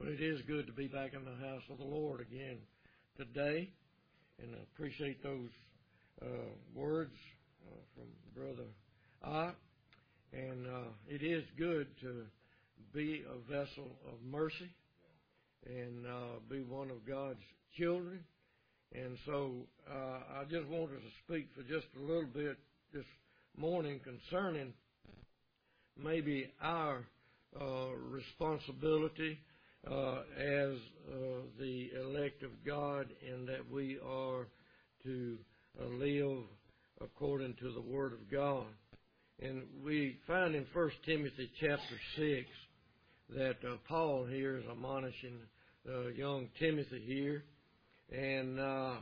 it is good to be back in the house of the Lord again today, and I appreciate those words from Brother Ott. And it is good to be a vessel of mercy and be one of God's children. And so I just wanted to speak for just a little bit this morning concerning maybe our responsibility as the elect of God, and that we are to live according to the Word of God. And we find in 1 Timothy chapter 6 that Paul here is admonishing young Timothy here. And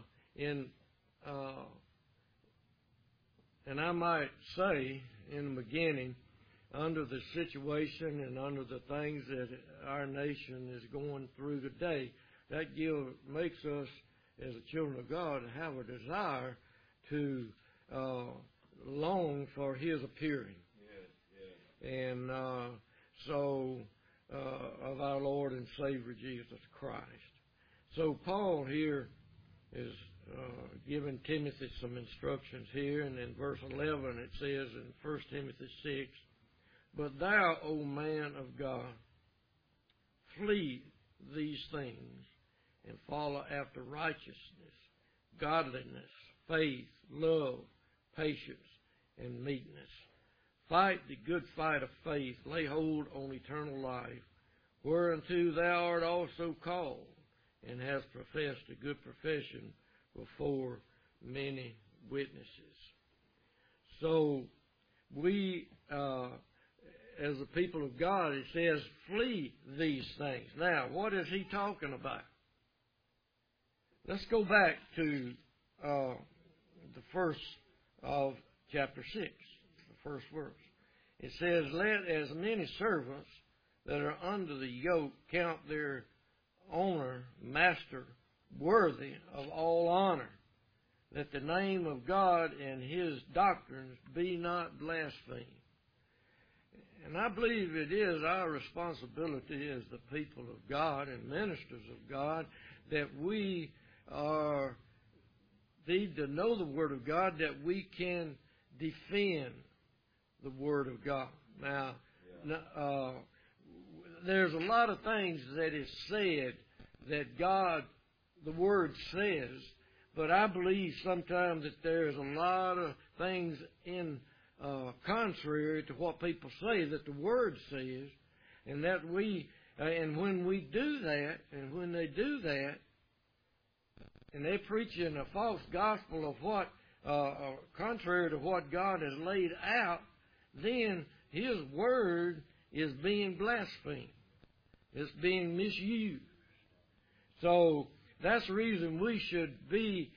and I might say in the beginning, under the situation and under the things that our nation is going through today, that makes us, as the children of God, have a desire to long for His appearing. Yes. And so of our Lord and Savior Jesus Christ. So Paul here is giving Timothy some instructions here, and in verse 11 it says in 1 Timothy 6, "But thou, O man of God, flee these things, and follow after righteousness, godliness, faith, love, patience, and meekness. Fight the good fight of faith, lay hold on eternal life, whereunto thou art also called, and hast professed a good profession before many witnesses." So we, as the people of God, it says, flee these things. Now, what is he talking about? Let's go back to the first of chapter 6, the first verse. It says, "Let as many servants that are under the yoke count their owner, master, worthy of all honor, that the name of God and His doctrines be not blasphemed." And I believe it is our responsibility as the people of God and ministers of God that we need to know the Word of God, that we can defend the Word of God. Now, there's a lot of things that is said that God, the Word says, but I believe sometimes that there's a lot of things in contrary to what people say that the Word says, and that and when we do that, and when they do that, and they're preaching a false gospel of what, contrary to what God has laid out, then His Word is being blasphemed. It's being misused. So that's the reason we should be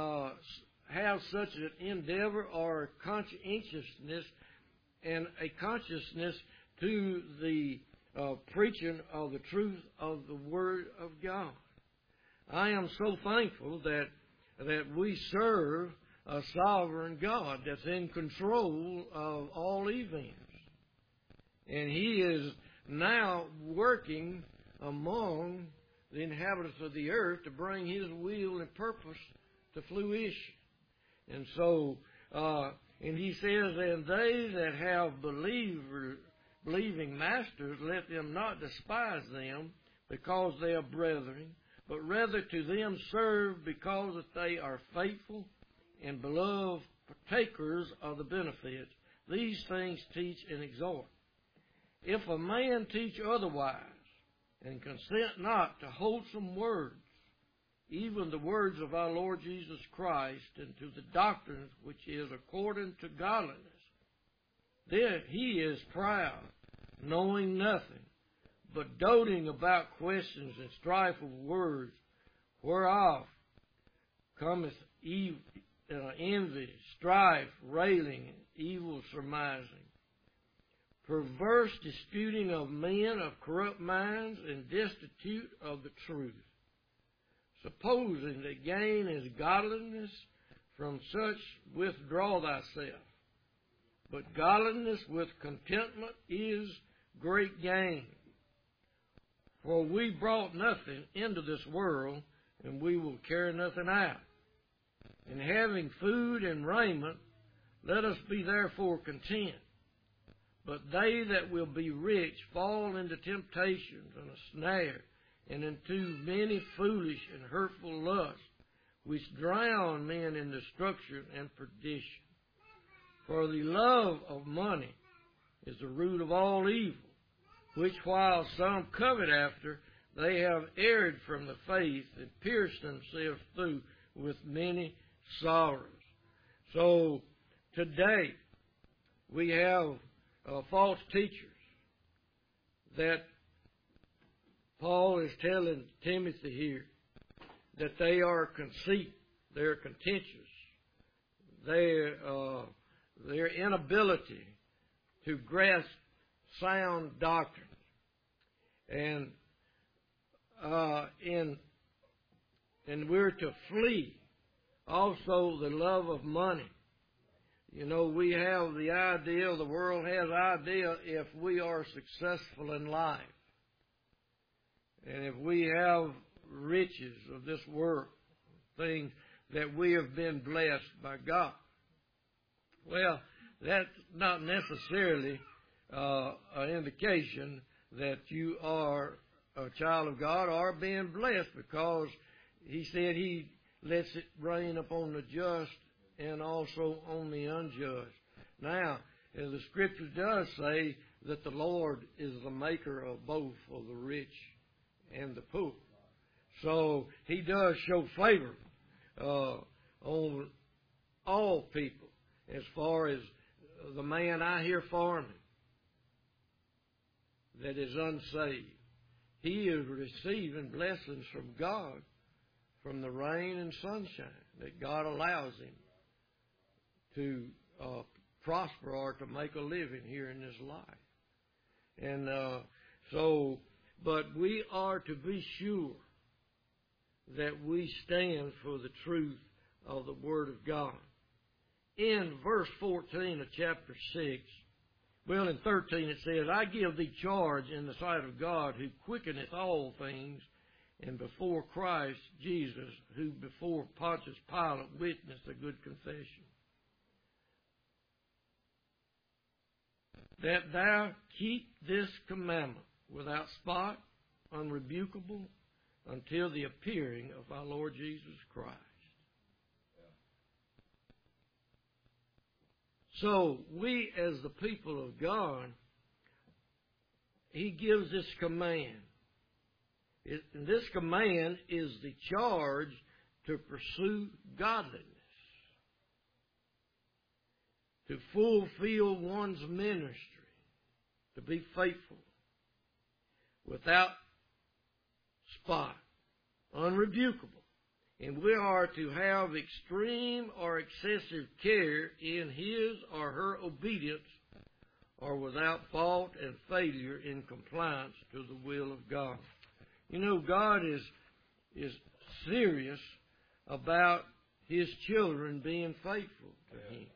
have such an endeavor or conscientiousness and a consciousness to the preaching of the truth of the Word of God. I am so thankful that we serve a sovereign God that's in control of all events. And He is now working among the inhabitants of the earth to bring His will and purpose to fruition. And so, and He says, "And they that have believing masters, let them not despise them, because they are brethren, but rather to them serve, because that they are faithful and beloved partakers of the benefits. These things teach and exhort. If a man teach otherwise, and consent not to wholesome words, even the words of our Lord Jesus Christ, and to the doctrines which is according to godliness, then he is proud, knowing nothing, but doting about questions and strife of words, whereof cometh envy, strife, railing, and evil surmising, perverse disputing of men of corrupt minds, and destitute of the truth, supposing that gain is godliness. From such withdraw thyself. But godliness with contentment is great gain. For we brought nothing into this world, and we will carry nothing out. And having food and raiment, let us be therefore content. But they that will be rich fall into temptations and a snare, and into many foolish and hurtful lusts, which drown men in destruction and perdition. For the love of money is the root of all evil, which while some covet after, they have erred from the faith and pierced themselves through with many sorrows. So today we have false teachers that Paul is telling Timothy here that they are conceit, they're contentious, their inability to grasp sound doctrine, and we're to flee also the love of money. You know, we have the idea, the world has the idea, if we are successful in life, and if we have riches of this world, things that we have been blessed by God. Well, that's not necessarily an indication that you are a child of God or being blessed, because He said He lets it rain upon the just and also on the unjust. Now, the Scripture does say that the Lord is the maker of both, of the rich and the poor. So He does show favor on all people. As far as the man I hear farming that is unsaved, he is receiving blessings from God, from the rain and sunshine that God allows him to prosper or to make a living here in this life. And but we are to be sure that we stand for the truth of the Word of God. In verse 14 of chapter 6, well, in 13 it says, I give thee charge in the sight of God, who quickeneth all things, and before Christ Jesus, who before Pontius Pilate witnessed a good confession, that thou keep this commandment without spot, unrebukable, until the appearing of our Lord Jesus Christ. So we, as the people of God, He gives this command. And this command is the charge to pursue godliness, to fulfill one's ministry, to be faithful, without spot, unrebukable. And we are to have extreme or excessive care in his or her obedience, or without fault and failure in compliance to the will of God. You know, God is serious about His children being faithful to Him.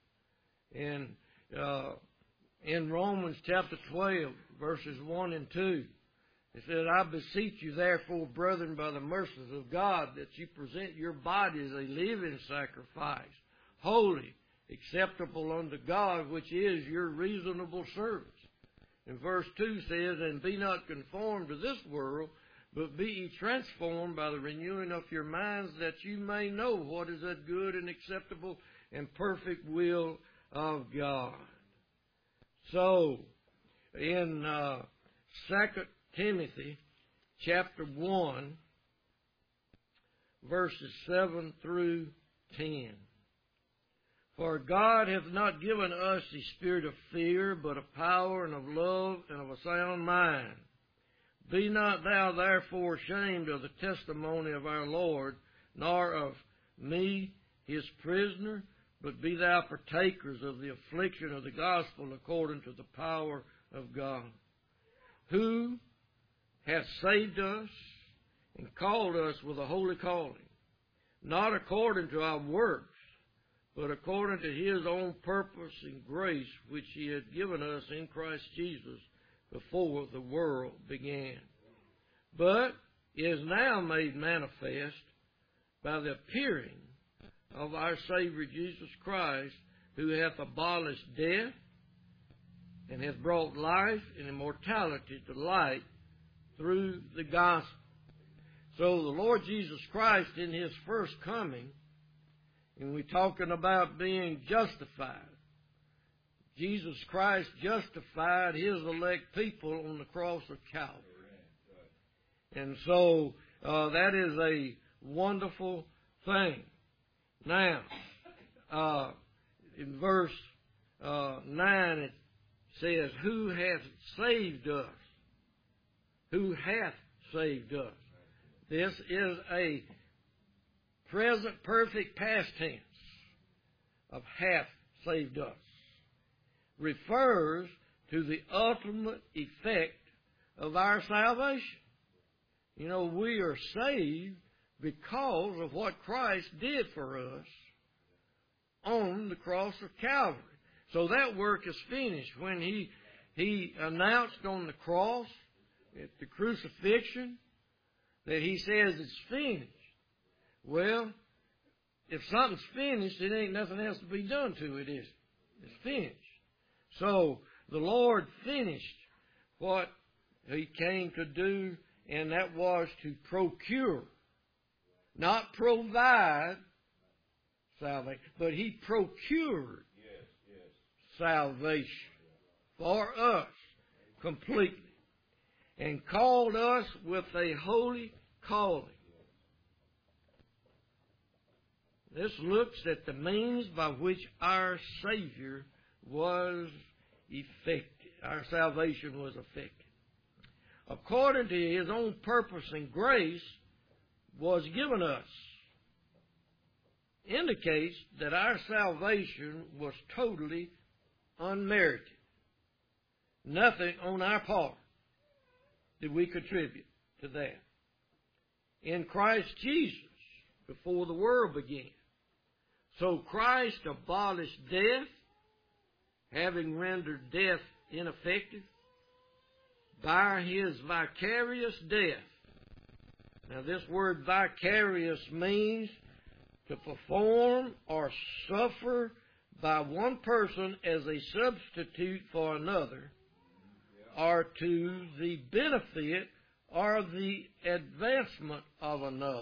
And in Romans chapter 12, verses 1 and 2, it says, I beseech you therefore, brethren, by the mercies of God, that you present your bodies a living sacrifice, holy, acceptable unto God, which is your reasonable service. And verse 2 says, and be not conformed to this world, but be ye transformed by the renewing of your minds, that you may know what is that good and acceptable and perfect will of God. So, in 2 Timothy chapter 1, verses 7 through 10. For God hath not given us the spirit of fear, but of power and of love and of a sound mind. Be not thou therefore ashamed of the testimony of our Lord, nor of me his prisoner, but be thou partakers of the affliction of the gospel according to the power of God, who hath saved us and called us with a holy calling, not according to our works, but according to His own purpose and grace, which He had given us in Christ Jesus before the world began. but is now made manifest by the appearing of our Savior Jesus Christ, who hath abolished death and hath brought life and immortality to light through the gospel. So the Lord Jesus Christ in His first coming, and we're talking about being justified. Jesus Christ justified His elect people on the cross of Calvary. And so that is a wonderful thing. Now, in verse 9 it says, who hath saved us? Who hath saved us? This is a present perfect past tense of hath saved us. Refers to the ultimate effect of our salvation. You know, we are saved because of what Christ did for us on the cross of Calvary. So that work is finished. When He announced on the cross at the crucifixion that He says it's finished. Well, if something's finished, it ain't nothing else to be done to it, is it? It's finished. So the Lord finished what He came to do, and that was to procure, not provide salvation, but He procured salvation for us completely and called us with a holy calling. This looks at the means by which our Savior was effected. Our salvation was effected. According to His own purpose and grace was given us, indicates that our salvation was totally unmerited. Nothing on our part did we contribute to that. In Christ Jesus, before the world began. So Christ abolished death, having rendered death ineffective, by His vicarious death. Now this word vicarious means to perform or suffer by one person as a substitute for another, or to the benefit or the advancement of another.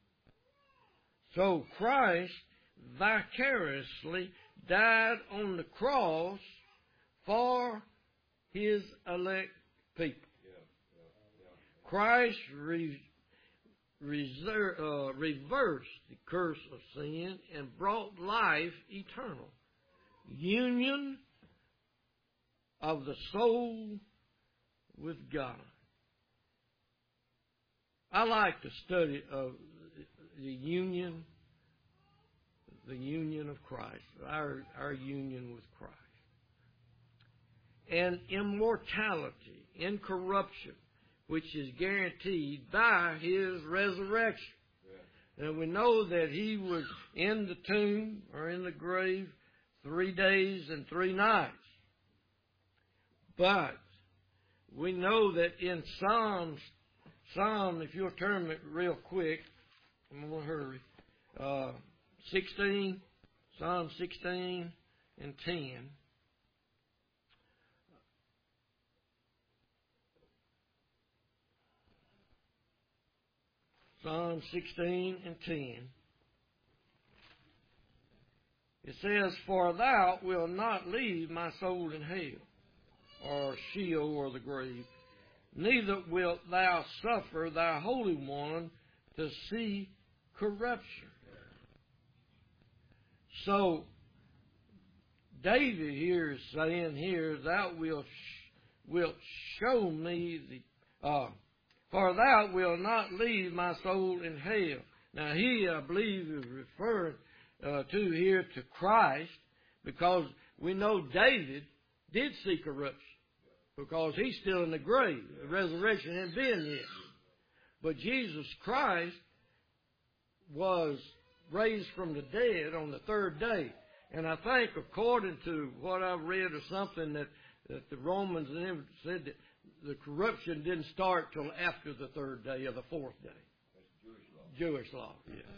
So Christ vicariously died on the cross for His elect people. Christ reversed the curse of sin and brought life eternal, union of the soul with God. I like to study the union of Christ, our union with Christ. And immortality, incorruption, which is guaranteed by His resurrection. Yeah. And we know that He was in the tomb or in the grave 3 days and 3 nights. But we know that in Psalm, if you'll turn it real quick, I'm going to hurry, 16, Psalm 16 and 10. Psalm 16 and 10. It says, for Thou wilt not leave my soul in hell, or Sheol, or the grave. Neither wilt Thou suffer Thy Holy One to see corruption. So, David here is saying here, Thou wilt show me for Thou wilt not leave my soul in hell. Now he, I believe, is referring to here to Christ, because we know David did see corruption, because he's still in the grave. The resurrection hadn't been yet. But Jesus Christ was raised from the dead on the 3rd day. And I think, according to what I've read or something, that the Romans said the corruption didn't start till after the third day or the fourth day. That's Jewish law.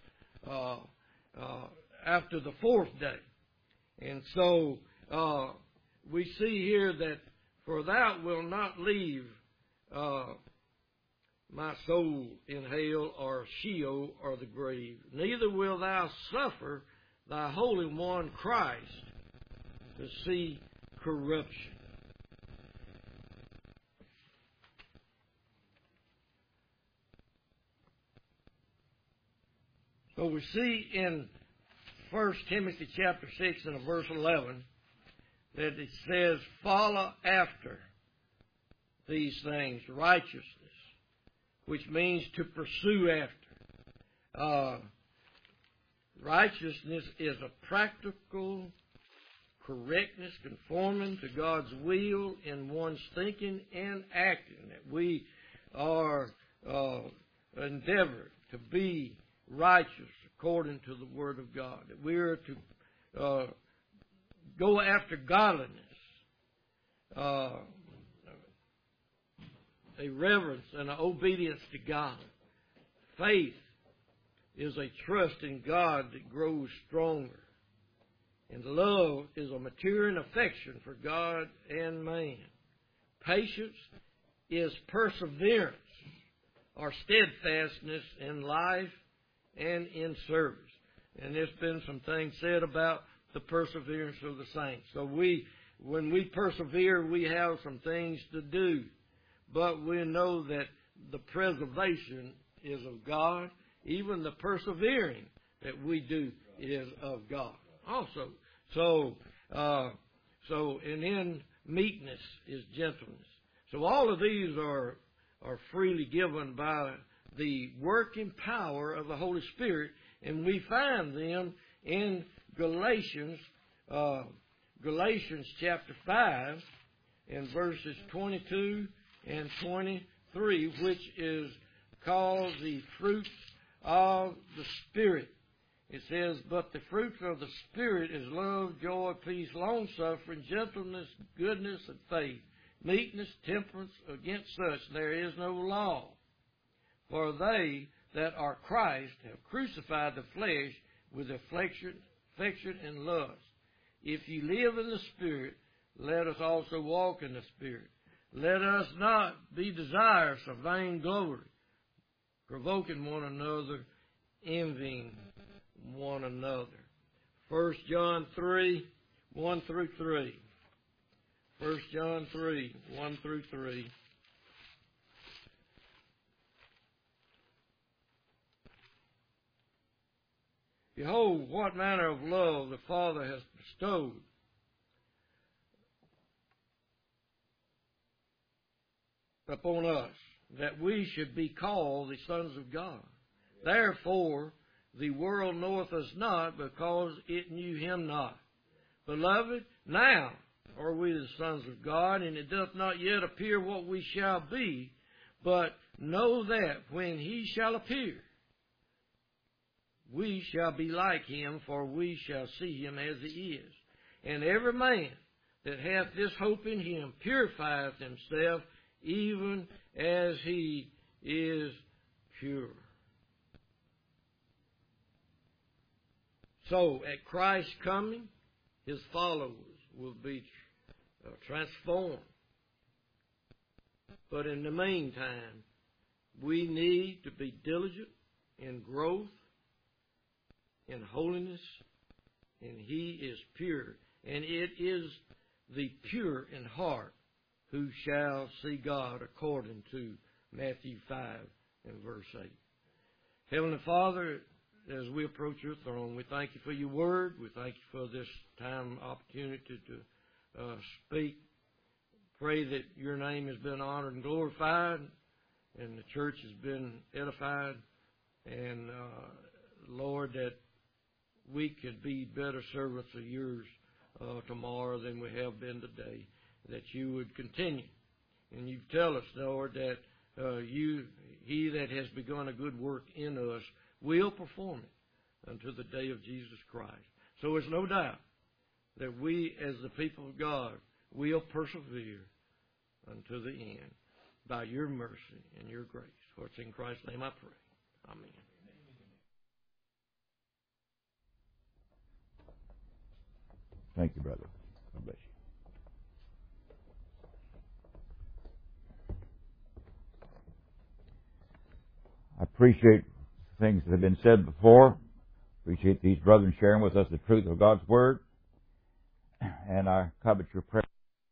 Yeah. After the fourth day. And so we see here that, for thou wilt not leave my soul in hell or Sheol or the grave, neither will thou suffer thy Holy One Christ to see corruption. So we see in 1 Timothy chapter 6 and verse 11 that it says, follow after these things, righteousness, which means to pursue after. Righteousness is a practical correctness, conforming to God's will in one's thinking and acting, that we are endeavored to be righteous according to the Word of God, that we are to go after godliness, a reverence and an obedience to God. Faith is a trust in God that grows stronger. And love is a maturing affection for God and man. Patience is perseverance or steadfastness in life and in service. And there's been some things said about the perseverance of the saints. So when we persevere, we have some things to do. But we know that the preservation is of God. Even the persevering that we do is of God also. So and then meekness is gentleness. So all of these are freely given by the working power of the Holy Spirit, and we find them in Galatians chapter 5 in verses 22 and 23, which is called the fruits of the Spirit. It says, but the fruits of the Spirit is love, joy, peace, long-suffering, gentleness, goodness, and faith, meekness, temperance. Against such there is no law. For they that are Christ have crucified the flesh with affection and lust. If you live in the Spirit, let us also walk in the Spirit. Let us not be desirous of vainglory, provoking one another, envying one another. 1 John 3, 1 through 3. 1 John 3, 1 through 3. Behold, what manner of love the Father has bestowed upon us, that we should be called the sons of God. Therefore, the world knoweth us not, because it knew him not. Beloved, now are we the sons of God, and it doth not yet appear what we shall be, but know that when he shall appear, we shall be like him, for we shall see him as he is. And every man that hath this hope in him purifieth himself, even as he is pure. So, at Christ's coming, his followers will be transformed. But in the meantime, we need to be diligent in growth, in holiness, and he is pure. And it is the pure in heart who shall see God, according to Matthew 5 and verse 8. Heavenly Father, as we approach your throne, we thank you for your word. We thank you for this time, opportunity to speak. Pray that your name has been honored and glorified, and the church has been edified. And, Lord, that we could be better servants of yours tomorrow than we have been today. That you would continue. And you tell us, Lord, that he that has begun a good work in us will perform it until the day of Jesus Christ. So there's no doubt that we, as the people of God, will persevere unto the end by your mercy and your grace. For it's in Christ's name I pray. Amen. Thank you, brother. God bless you. I appreciate things that have been said before. Appreciate these brothers sharing with us the truth of God's Word. And I covet your prayer.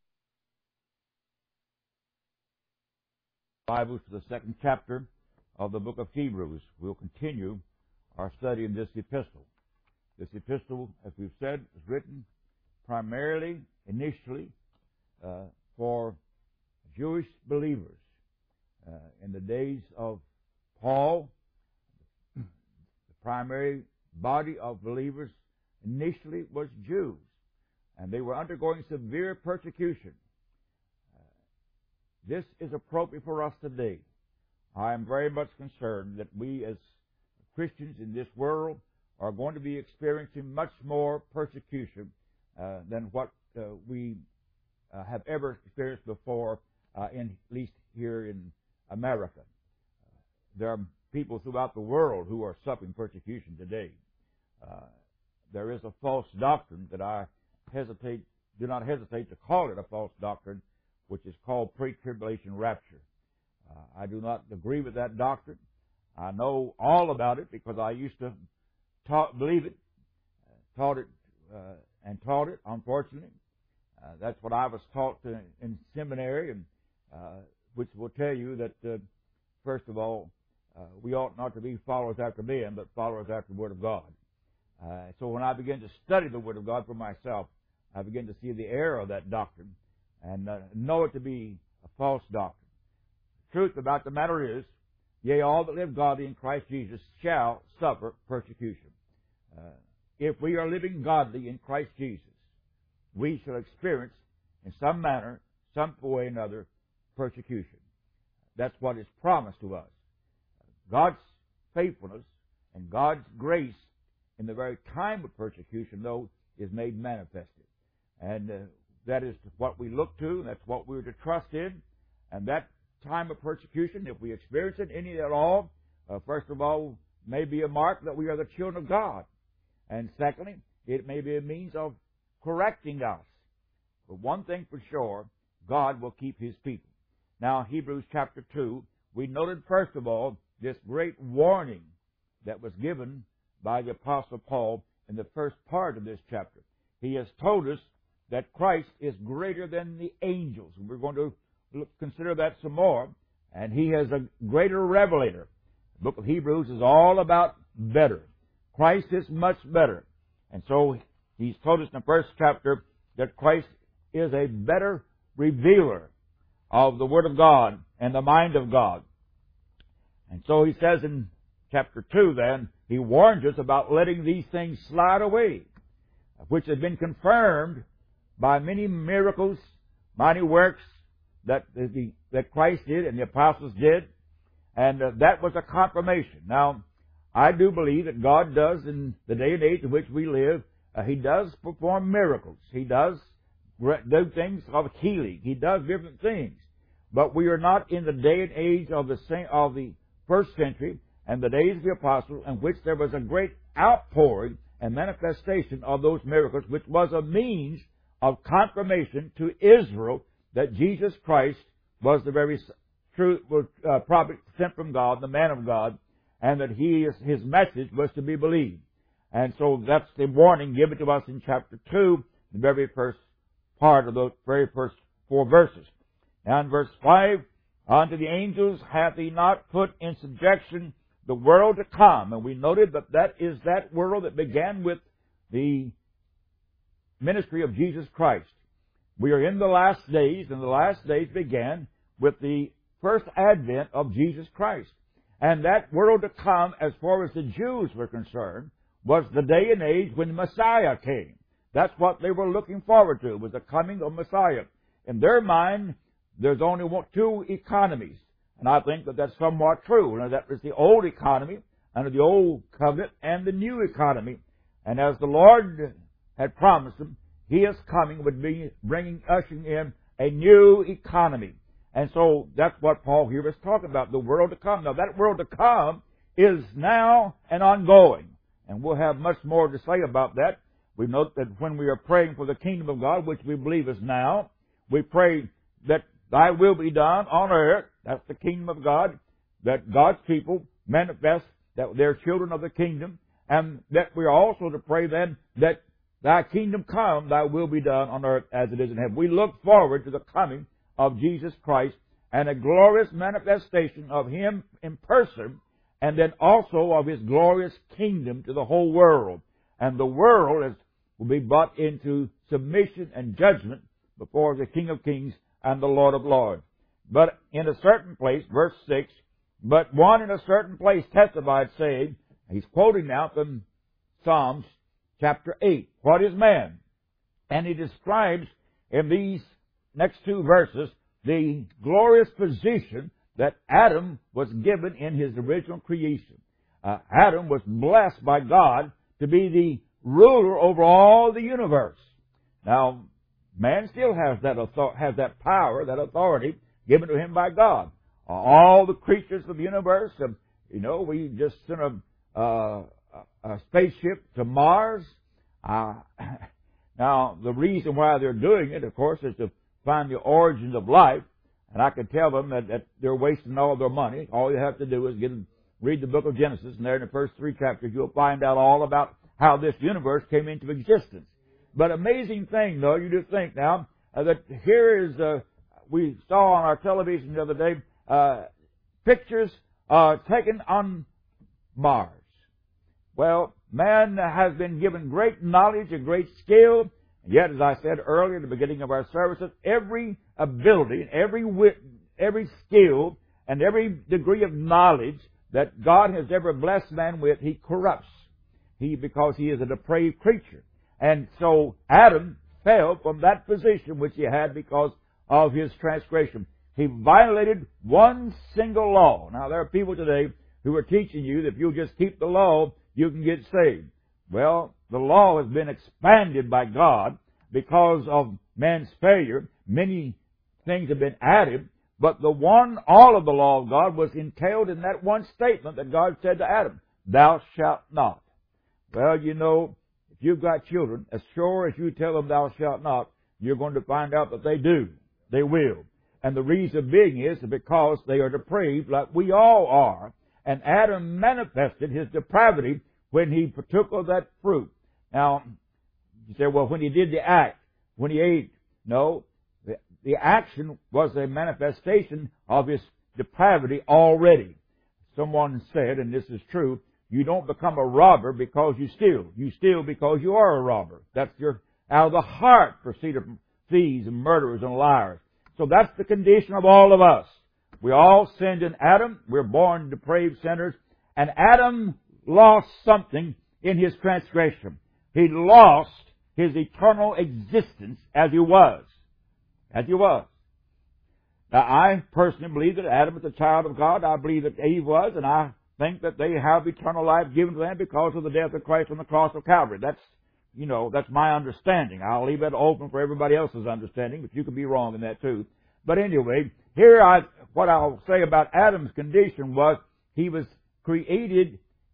Bibles to the second chapter of the book of Hebrews. We'll continue our study in this epistle. This epistle, as we've said, is written primarily, initially, for Jewish believers. In the days of Paul, the primary body of believers initially was Jews, and they were undergoing severe persecution. This is appropriate for us today. I am very much concerned that we as Christians in this world are going to be experiencing much more persecution than what we have ever experienced before, at least here in America. There are people throughout the world who are suffering persecution today. There is a false doctrine that I do not hesitate to call it a false doctrine, which is called pre-tribulation rapture. I do not agree with that doctrine. I know all about it because I used to believe it, taught it, unfortunately. That's what I was taught in seminary, and which will tell you that, first of all, we ought not to be followers after men, but followers after the Word of God. So when I began to study the Word of God for myself, I began to see the error of that doctrine and know it to be a false doctrine. The truth about the matter is, yea, all that live godly in Christ Jesus shall suffer persecution. If we are living godly in Christ Jesus, we shall experience in some manner, some way or another, persecution. That's what is promised to us. God's faithfulness and God's grace in the very time of persecution, though, is made manifested. And that is what we look to, and that's what we're to trust in. And that time of persecution, if we experience it any at all, first of all, may be a mark that we are the children of God. And secondly, it may be a means of correcting us. But one thing for sure, God will keep His people. Now, Hebrews chapter 2, we noted first of all this great warning that was given by the Apostle Paul in the first part of this chapter. He has told us that Christ is greater than the angels. We're going to consider that some more. And He is a greater revelator. The book of Hebrews is all about better. Christ is much better. And so He's told us in the first chapter that Christ is a better revealer of the Word of God and the mind of God. And so He says in chapter 2 then, He warns us about letting these things slide away, which have been confirmed by many miracles, mighty works that Christ did and the apostles did, and that was a confirmation. Now, I do believe that God does, in the day and age in which we live, He does perform miracles. He does do things of healing. He does different things. But we are not in the day and age of the first century and the days of the apostles, in which there was a great outpouring and manifestation of those miracles, which was a means of confirmation to Israel that Jesus Christ was the very true prophet sent from God, the man of God, and that His message was to be believed. And so that's the warning given to us in chapter 2, the very first part of the very first 4 verses. Now in verse 5, unto the angels hath He not put in subjection the world to come. And we noted that that is that world that began with the ministry of Jesus Christ. We are in the last days, and the last days began with the first advent of Jesus Christ. And that world to come, as far as the Jews were concerned, was the day and age when Messiah came. That's what they were looking forward to, was the coming of Messiah. In their mind, there's only 2 economies. And I think that that's somewhat true. Now, that was the old economy under the old covenant and the new economy. And as the Lord had promised them, He is coming, would be ushering in a new economy. And so that's what Paul here is talking about, the world to come. Now that world to come is now and ongoing. And we'll have much more to say about that. We note that when we are praying for the kingdom of God, which we believe is now, we pray that Thy will be done on earth. That's the kingdom of God. That God's people manifest that they're children of the kingdom. And that we are also to pray then that Thy kingdom come, Thy will be done on earth as it is in heaven. We look forward to the coming of Jesus Christ and a glorious manifestation of Him in person, and then also of His glorious kingdom to the whole world. And the world will be brought into submission and judgment before the King of Kings and the Lord of Lords. But in a certain place, verse 6, but one in a certain place testified, saying, he's quoting now from Psalms chapter 8, what is man? And he describes in these next two verses the glorious position that Adam was given in his original creation. Adam was blessed by God to be the ruler over all the universe. Now, man still has that power, that authority given to him by God. All the creatures of the universe, we just sent a spaceship to Mars. Now, the reason why they're doing it, of course, is to find the origins of life. And I can tell them that they're wasting all their money. All you have to do is read the book of Genesis, and there in the first 3 chapters you'll find out all about how this universe came into existence. But amazing thing, though, you just think now, that here is, we saw on our television the other day, pictures taken on Mars. Well, man has been given great knowledge and great skill, and yet, as I said earlier at the beginning of our services, every ability, every skill, and every degree of knowledge that God has ever blessed man with, He corrupts. Because he is a depraved creature. And so Adam fell from that position which he had because of his transgression. He violated one single law. Now, there are people today who are teaching you that if you'll just keep the law, you can get saved. Well, the law has been expanded by God because of man's failure. Many things have been added, but all of the law of God was entailed in that one statement that God said to Adam, thou shalt not. Well, if you've got children, as sure as you tell them thou shalt not, you're going to find out that they do. They will. And the reason being is because they are depraved like we all are. And Adam manifested his depravity when he partook of that fruit. Now, you say, well, when he did the act, when he ate. No, the action was a manifestation of his depravity already. Someone said, and this is true, you don't become a robber because you steal. You steal because you are a robber. Out of the heart proceed thieves and murderers and liars. So that's the condition of all of us. We all sinned in Adam. We're born depraved sinners. And Adam lost something in his transgression. He lost his eternal existence as he was. As he was. Now, I personally believe that Adam is a child of God. I believe that Eve was, and I think that they have eternal life given to them because of the death of Christ on the cross of Calvary. That's my understanding. I'll leave that open for everybody else's understanding, but you could be wrong in that too. But anyway, what I'll say about Adam's condition was he was created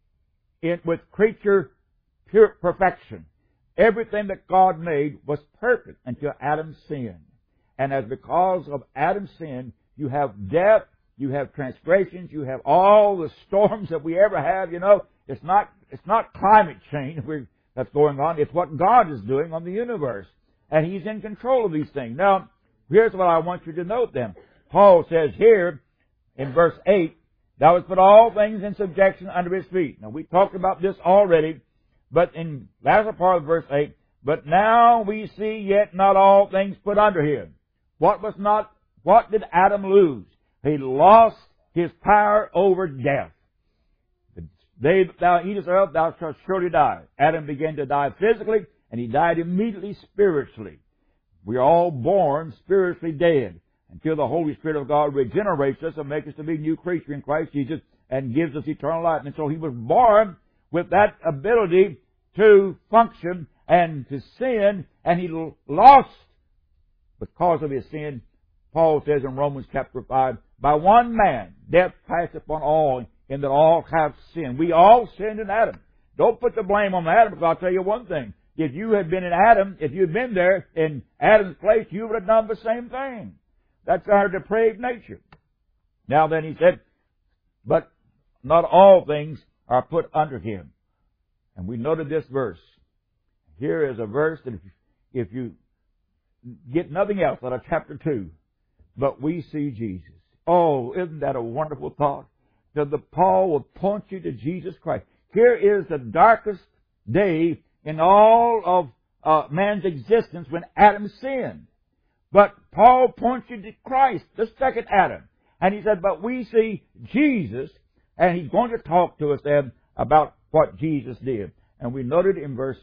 with creature pure perfection. Everything that God made was perfect until Adam sinned. And as because of Adam's sin, you have death, you have transgressions, you have all the storms that we ever have. It's not climate change that's going on. It's what God is doing on the universe. And He's in control of these things. Now, here's what I want you to note then. Paul says here in verse 8, thou hast put all things in subjection under His feet. Now, we talked about this already, but in the latter part of verse 8, but now we see yet not all things put under Him. What did Adam lose? He lost his power over death. The day that thou eatest thereof, thou shalt surely die. Adam began to die physically, and he died immediately spiritually. We are all born spiritually dead until the Holy Spirit of God regenerates us and makes us to be a new creature in Christ Jesus and gives us eternal life. And so he was born with that ability to function and to sin, and he lost, because of his sin, Paul says in Romans chapter 5, by one man death passed upon all, in that all have sinned. We all sinned in Adam. Don't put the blame on Adam, because I'll tell you one thing. If you had been in Adam, if you had been there in Adam's place, you would have done the same thing. That's our depraved nature. Now then, he said, but not all things are put under him. And we noted this verse. Here is a verse that if you get nothing else out of chapter 2, but we see Jesus. Oh, isn't that a wonderful thought? That Paul will point you to Jesus Christ. Here is the darkest day in all of man's existence when Adam sinned. But Paul points you to Christ, the second Adam. And he said, but we see Jesus, and he's going to talk to us then about what Jesus did. And we noted in verse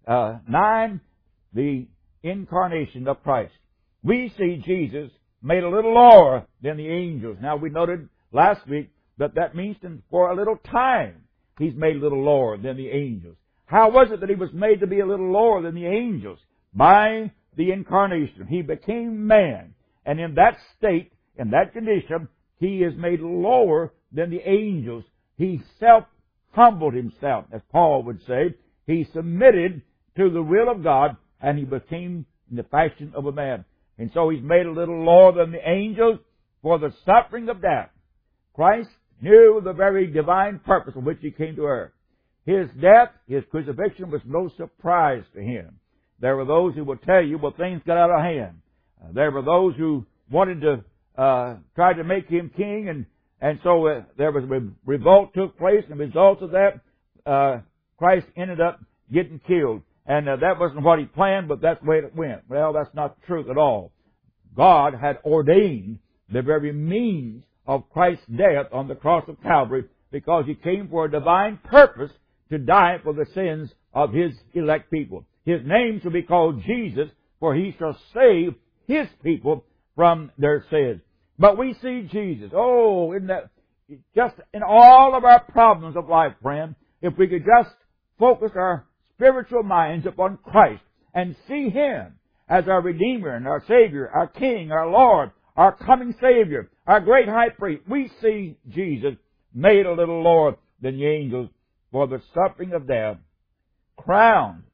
9, the incarnation of Christ. We see Jesus made a little lower than the angels. Now, we noted last week that means for a little time he's made a little lower than the angels. How was it that he was made to be a little lower than the angels? By the incarnation. He became man. And in that state, in that condition, he is made lower than the angels. He humbled himself, as Paul would say. He submitted to the will of God, and he became in the fashion of a man. And so he's made a little lower than the angels for the suffering of death. Christ knew the very divine purpose for which he came to earth. His death, his crucifixion, was no surprise to him. There were those who would tell you, well, things got out of hand. There were those who wanted to try to make him king, and so there was a revolt took place, and the result of that, Christ ended up getting killed. And that wasn't what he planned, but that's the way it went. Well, that's not the truth at all. God had ordained the very means of Christ's death on the cross of Calvary, because he came for a divine purpose to die for the sins of his elect people. His name shall be called Jesus, for he shall save his people from their sins. But we see Jesus. Oh, isn't that just in all of our problems of life, friend, if we could just focus our spiritual minds upon Christ and see him as our Redeemer and our Savior, our King, our Lord, our coming Savior, our great high priest, we see Jesus made a little lower than the angels for the suffering of death, crowned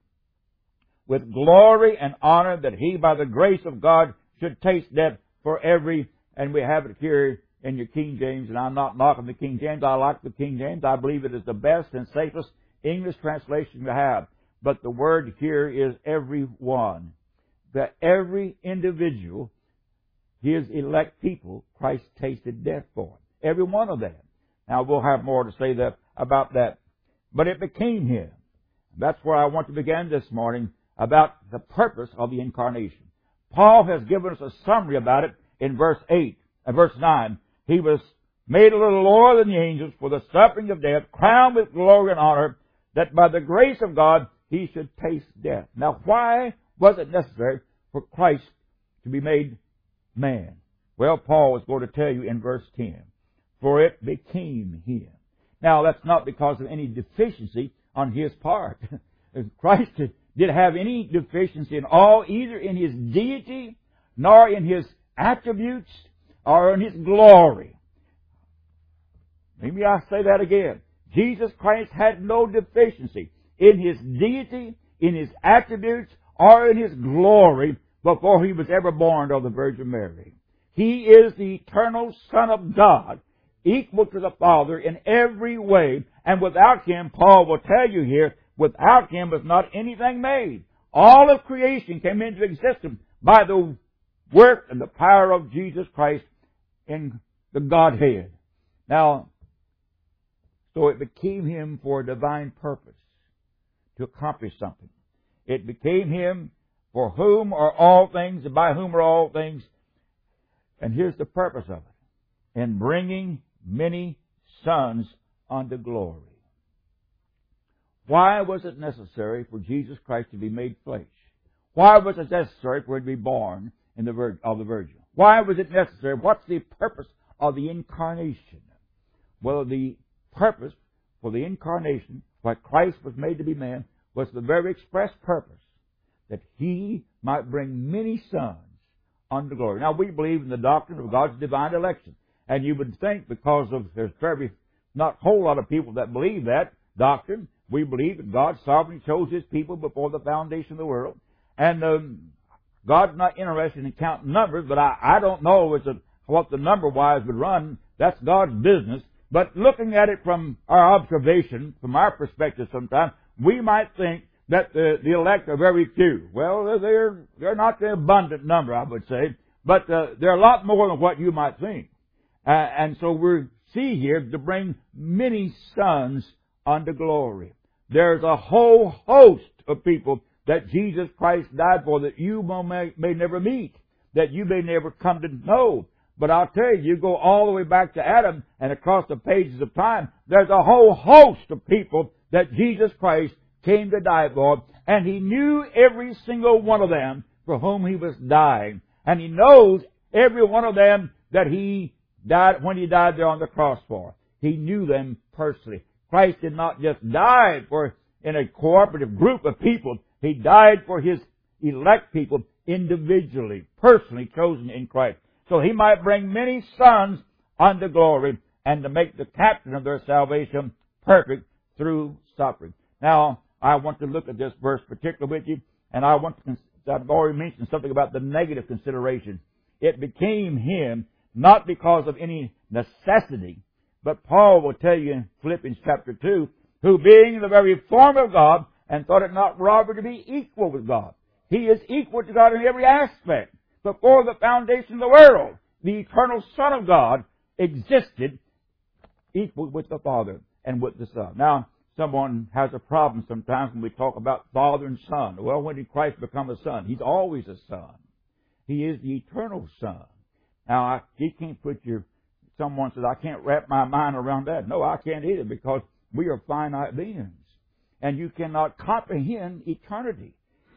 with glory and honor, that he, by the grace of God, should taste death for every, and we have it here in your King James, and I'm not knocking the King James. I like the King James. I believe it is the best and safest English translation to have. But the word here is every one. That every individual, his elect people, Christ tasted death for. Every one of them. Now, we'll have more to say about that. But it became him. That's where I want to begin this morning, about the purpose of the incarnation. Paul has given us a summary about it in verse 9. He was made a little lower than the angels for the suffering of death, crowned with glory and honor, that by the grace of God he should taste death. Now, why was it necessary for Christ to be made man? Well, Paul is going to tell you in verse 10. For it became him. Now, that's not because of any deficiency on his part. Christ didn't have any deficiency in all, either in his deity, nor in his attributes, or in his glory. Maybe I'll say that again. Jesus Christ had no deficiency in his deity, in his attributes, or in his glory before he was ever born of the Virgin Mary. He is the eternal Son of God, equal to the Father in every way, and without him, Paul will tell you here, without him was not anything made. All of creation came into existence by the work and the power of Jesus Christ in the Godhead. Now, so it became him for a divine purpose, to accomplish something. It became him for whom are all things, and by whom are all things. And here's the purpose of it: in bringing many sons unto glory. Why was it necessary for Jesus Christ to be made flesh? Why was it necessary for him to be born of the Virgin? Why was it necessary? What's the purpose of the incarnation? Well, the purpose for the incarnation, why Christ was made to be man, was the very express purpose that he might bring many sons unto glory. Now, we believe in the doctrine of God's divine election. And you would think because of, there's very not a whole lot of people that believe that doctrine. We believe that God sovereignly chose His people before the foundation of the world. And God's not interested in counting numbers, but I don't know what the number-wise would run. That's God's business. But looking at it from our observation, from our perspective sometimes, we might think that the elect are very few. Well, they're not the abundant number, I would say, but they're a lot more than what you might think. And so we see here to bring many sons unto glory. There's a whole host of people that Jesus Christ died for that you may never meet, that you may never come to know. But I'll tell you, you go all the way back to Adam and across the pages of time, there's a whole host of people that Jesus Christ came to die for, and He knew every single one of them for whom He was dying. And He knows every one of them that He died when He died there on the cross for. He knew them personally. Christ did not just die in a cooperative group of people. He died for His elect people individually, personally chosen in Christ. So He might bring many sons unto glory and to make the captain of their salvation perfect through suffering. Now, I want to look at this verse particularly with you, and I've already mentioned something about the negative consideration. It became Him not because of any necessity, but Paul will tell you in Philippians chapter 2, who being in the very form of God, and thought it not robbery to be equal with God. He is equal to God in every aspect. Before the foundation of the world, the eternal Son of God existed equal with the Father and with the Son. Now, someone has a problem sometimes when we talk about Father and Son. Well, when did Christ become a Son? He's always a Son. He is the eternal Son. Now, you can't someone says, I can't wrap my mind around that. No, I can't either, because we are finite beings. And you cannot comprehend eternity.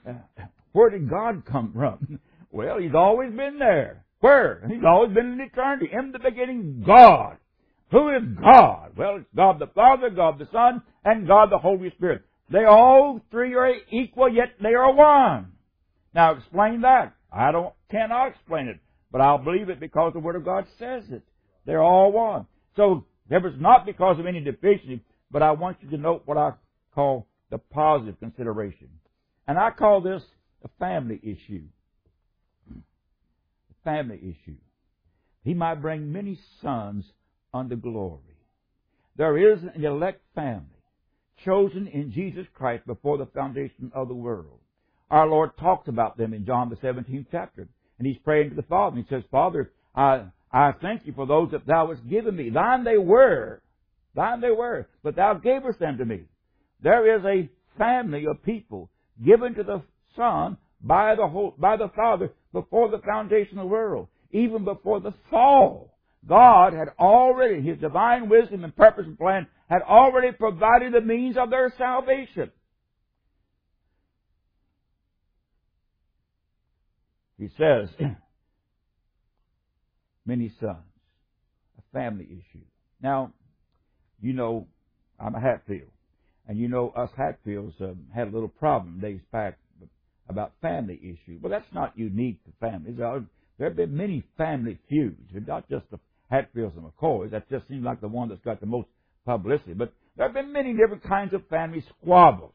Where did God come from? Well, He's always been there. Where? He's always been in eternity. In the beginning, God. Who is God? Well, it's God the Father, God the Son, and God the Holy Spirit. They all three are equal, yet they are one. Now, explain that. Cannot explain it, but I'll believe it because the Word of God says it. They're all one. So, it was not because of any deficiency, but I want you to note what I call the positive consideration. And I call this a family issue. A family issue. He might bring many sons unto glory. There is an elect family chosen in Jesus Christ before the foundation of the world. Our Lord talks about them in John the 17th chapter. And He's praying to the Father. He says, Father, I thank You for those that Thou hast given Me. Thine they were, but Thou gavest them to Me. There is a family of people given to the Son by the Father before the foundation of the world. Even before the fall, God had already, His divine wisdom and purpose and plan, had already provided the means of their salvation. He says, many sons, a family issue. Now, you know, I'm a Hatfield. And you know, us Hatfields had a little problem days back about family issue. Well, that's not unique to families. There have been many family feuds. Not just the Hatfields and McCoys. That just seems like the one that's got the most publicity. But there have been many different kinds of family squabbles.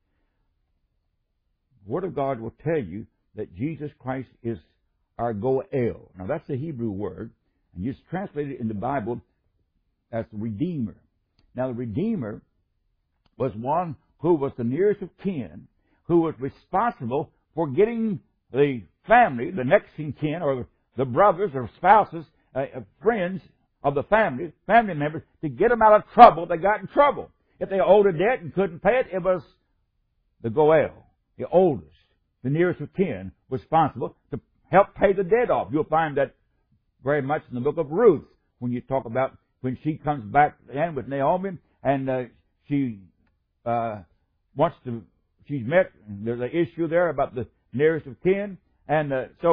The Word of God will tell you that Jesus Christ is our Goel. Now, that's the Hebrew word. And it's translated in the Bible as the Redeemer. Now, the Redeemer was one who was the nearest of kin, who was responsible for getting the family, the next in kin, or the brothers or spouses, friends of the family members, to get them out of trouble. They got in trouble. If they owed a debt and couldn't pay it, it was the Goel, the oldest, the nearest of kin, responsible to help pay the debt off. You'll find that very much in the book of Ruth, when you talk about when she comes back again with Naomi, and she's met, there's an issue there about the nearest of kin, and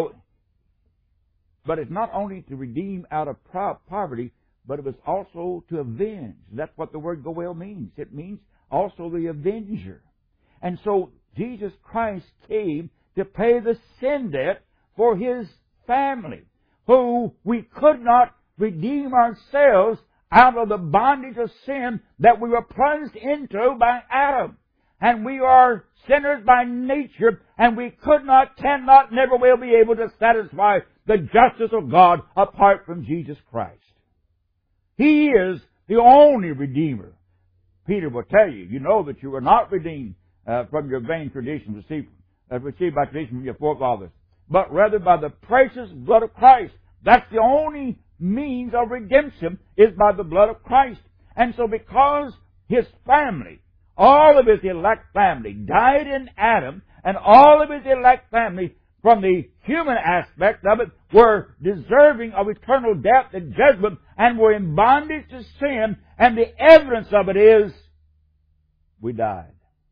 but it's not only to redeem out of poverty, but it was also to avenge. That's what the word Goel means. It means also the avenger. And so Jesus Christ came to pay the sin debt for His family, who we could not redeem ourselves out of the bondage of sin that we were plunged into by Adam. And we are sinners by nature, and we could not, cannot, never will be able to satisfy the justice of God apart from Jesus Christ. He is the only Redeemer. Peter will tell you, you know that you were not redeemed from your vain traditions received by tradition from your forefathers, but rather by the precious blood of Christ. That's the only means of redemption, is by the blood of Christ. And so because His family, all of His elect family, died in Adam, and all of His elect family, from the human aspect of it, were deserving of eternal death and judgment, and were in bondage to sin, and the evidence of it is, we died.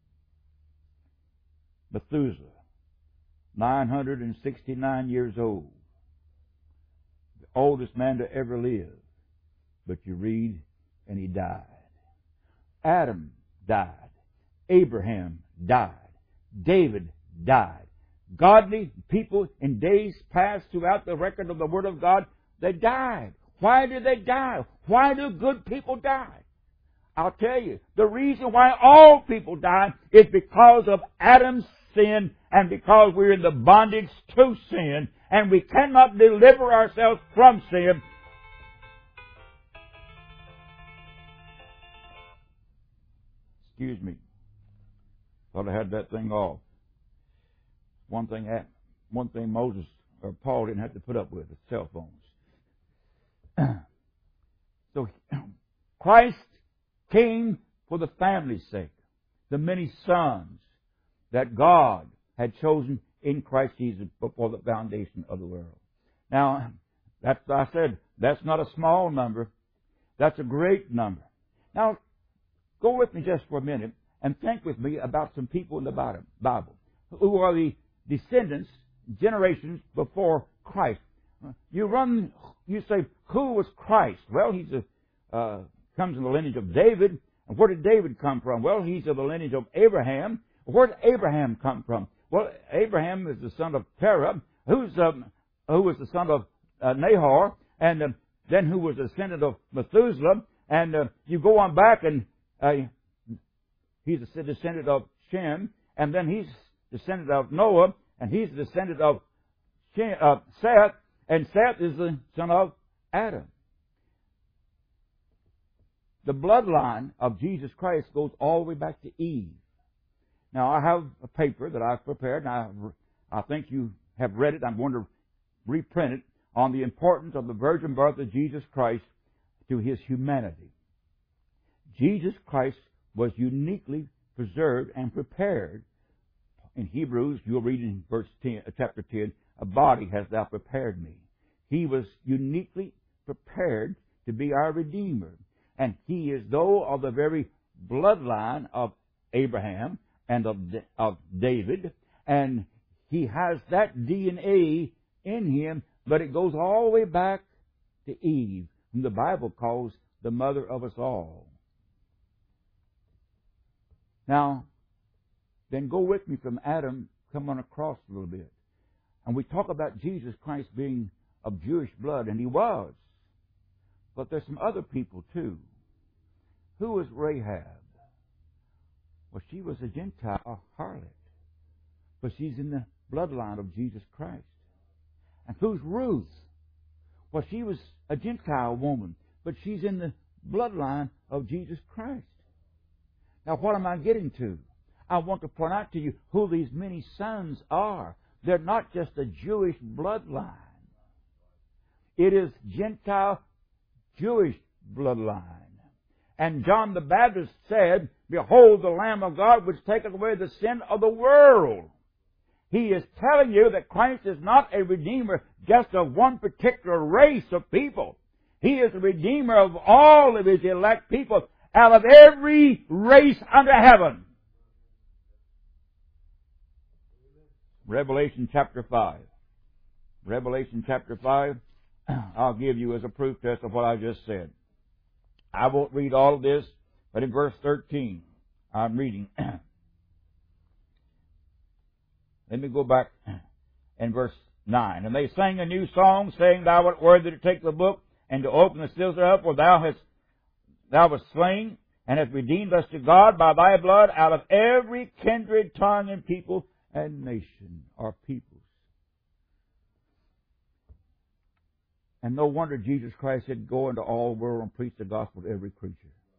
Methuselah, 969 years old, the oldest man to ever live. But you read, and he died. Adam died. Abraham died. David died. Godly people in days past throughout the record of the Word of God, they died. Why did they die? Why do good people die? I'll tell you, the reason why all people die is because of Adam's sin, and because we're in the bondage to sin, and we cannot deliver ourselves from sin. Excuse me. Thought I had that thing off. One thing Moses or Paul didn't have to put up with is cell phones. So Christ came for the family's sake, the many sons that God had chosen in Christ Jesus before the foundation of the world. Now, I said, that's not a small number. That's a great number. Now, go with me just for a minute and think with me about some people in the Bible who are the descendants, generations before Christ. You say, who was Christ? Well, he's comes in the lineage of David. And where did David come from? Well, he's of the lineage of Abraham. Where did Abraham come from? Well, Abraham is the son of Terah, who was the son of Nahor, and then who was a descendant of Methuselah. And you go on back, and he's a descendant of Shem, and then he's descendant of Noah, and he's the descendant of Seth, and Seth is the son of Adam. The bloodline of Jesus Christ goes all the way back to Eve. Now, I have a paper that I've prepared, and I think you have read it. I'm going to reprint it on the importance of the virgin birth of Jesus Christ to His humanity. Jesus Christ was uniquely preserved and prepared. In Hebrews, you'll read in chapter 10, a body hast thou prepared me. He was uniquely prepared to be our Redeemer. And He is, though, of the very bloodline of Abraham and of David, and He has that DNA in Him, but it goes all the way back to Eve, whom the Bible calls the mother of us all. Now, then go with me from Adam, come on across a little bit. And we talk about Jesus Christ being of Jewish blood, and He was. But there's some other people too. Who was Rahab? Well, she was a Gentile harlot, but she's in the bloodline of Jesus Christ. And who's Ruth? Well, she was a Gentile woman, but she's in the bloodline of Jesus Christ. Now, what am I getting to? I want to point out to you who these many sons are. They're not just a Jewish bloodline. It is Gentile Jewish bloodline. And John the Baptist said, "Behold the Lamb of God which taketh away the sin of the world." He is telling you that Christ is not a Redeemer just of one particular race of people. He is a Redeemer of all of His elect people out of every race under heaven. Revelation chapter 5. Revelation chapter 5, I'll give you as a proof test of what I just said. I won't read all of this, but in verse 13, I'm reading. Let me go back in verse 9. And they sang a new song, saying, Thou art worthy to take the book and to open the seals thereof, for thou wast slain, and hast redeemed us to God by thy blood out of every kindred, tongue, and people, and nation, or peoples. And no wonder Jesus Christ said, Go into all the world and preach the gospel to every creature.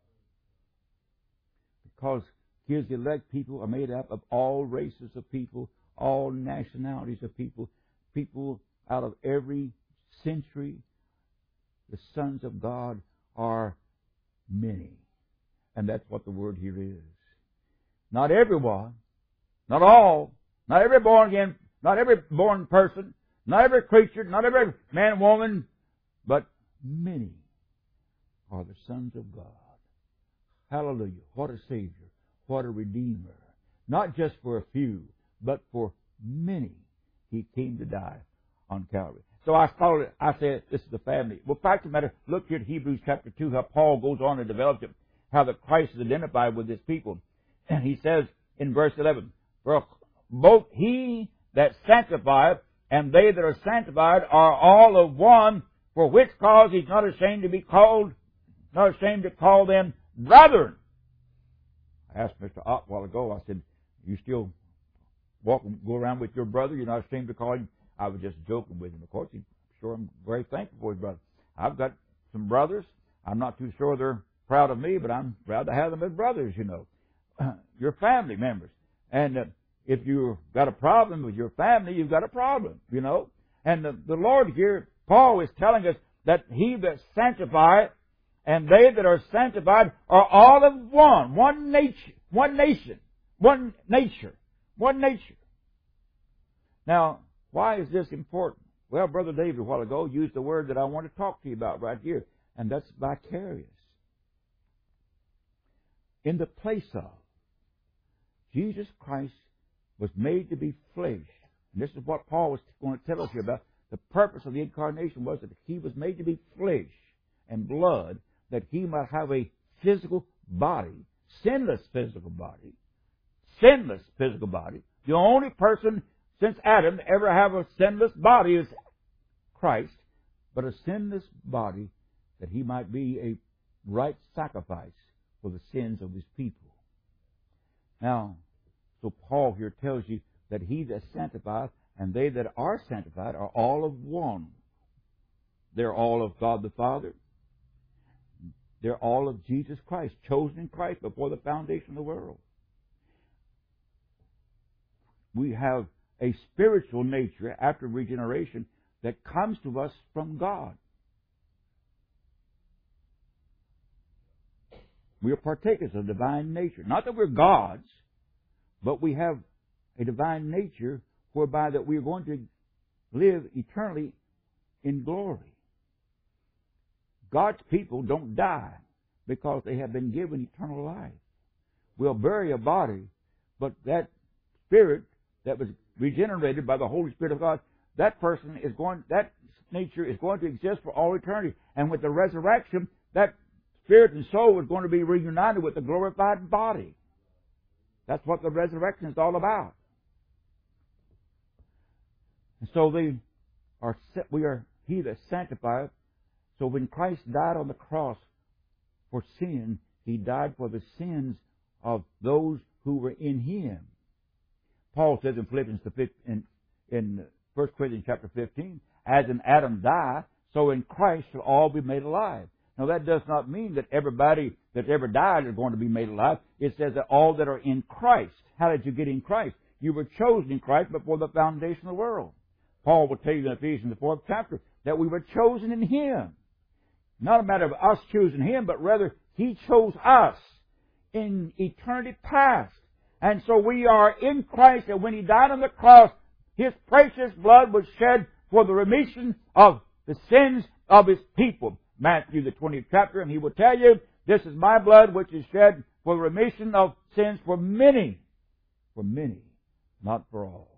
Because His elect people are made up of all races of people, all nationalities of people, people out of every century. The sons of God are many. And that's what the word here is. Not everyone, not all, not every born again, not every born person, not every creature, not every man and woman, but many are the sons of God. Hallelujah. What a Savior. What a Redeemer. Not just for a few, but for many He came to die on Calvary. So I said, this is the family. Well, fact of the matter, look here at Hebrews chapter 2, how Paul goes on and develops it, how the Christ is identified with His people. And he says in verse 11, For both He that sanctifieth and they that are sanctified are all of one, for which cause He's not ashamed to call them brethren. I asked Mr. Ott a while ago, I said, You still go around with your brother? You're not ashamed to call him? I was just joking with him. Of course, I'm very thankful for his brother. I've got some brothers. I'm not too sure they're proud of me, but I'm proud to have them as brothers, you know. Your family members. And if you've got a problem with your family, you've got a problem, you know. And the Lord here, Paul is telling us that He that sanctifieth and they that are sanctified are all of one nature, one nation, one nature. Now, why is this important? Well, Brother David a while ago used the word that I want to talk to you about right here, and that's vicarious. In the place of, Jesus Christ was made to be flesh. And this is what Paul was going to tell us here about. The purpose of the incarnation was that He was made to be flesh and blood, that He might have a physical body, sinless physical body. The only person since Adam to ever have a sinless body is Christ, but a sinless body that He might be a right sacrifice for the sins of His people. Now, so Paul here tells you that He that sanctifieth and they that are sanctified are all of one. They're all of God the Father. They're all of Jesus Christ, chosen in Christ before the foundation of the world. We have a spiritual nature after regeneration that comes to us from God. We are partakers of divine nature. Not that we're gods, but we have a divine nature whereby that we are going to live eternally in glory. God's people don't die because they have been given eternal life. We'll bury a body, but that spirit that was regenerated by the Holy Spirit of God, that nature is going to exist for all eternity. And with the resurrection, that spirit and soul is going to be reunited with the glorified body. That's what the resurrection is all about. And so we are He that sanctifieth. So when Christ died on the cross for sin, He died for the sins of those who were in Him. Paul says in Philippians in 1 Corinthians chapter 15, as in Adam died, so in Christ shall all be made alive. Now that does not mean that everybody that ever died is going to be made alive. It says that all that are in Christ. How did you get in Christ? You were chosen in Christ before the foundation of the world. Paul will tell you in Ephesians the 4th chapter that we were chosen in Him. Not a matter of us choosing Him, but rather He chose us in eternity past. And so we are in Christ, and when He died on the cross, His precious blood was shed for the remission of the sins of His people. Matthew the 20th chapter, and He will tell you, this is my blood which is shed for the remission of sins for many, not for all.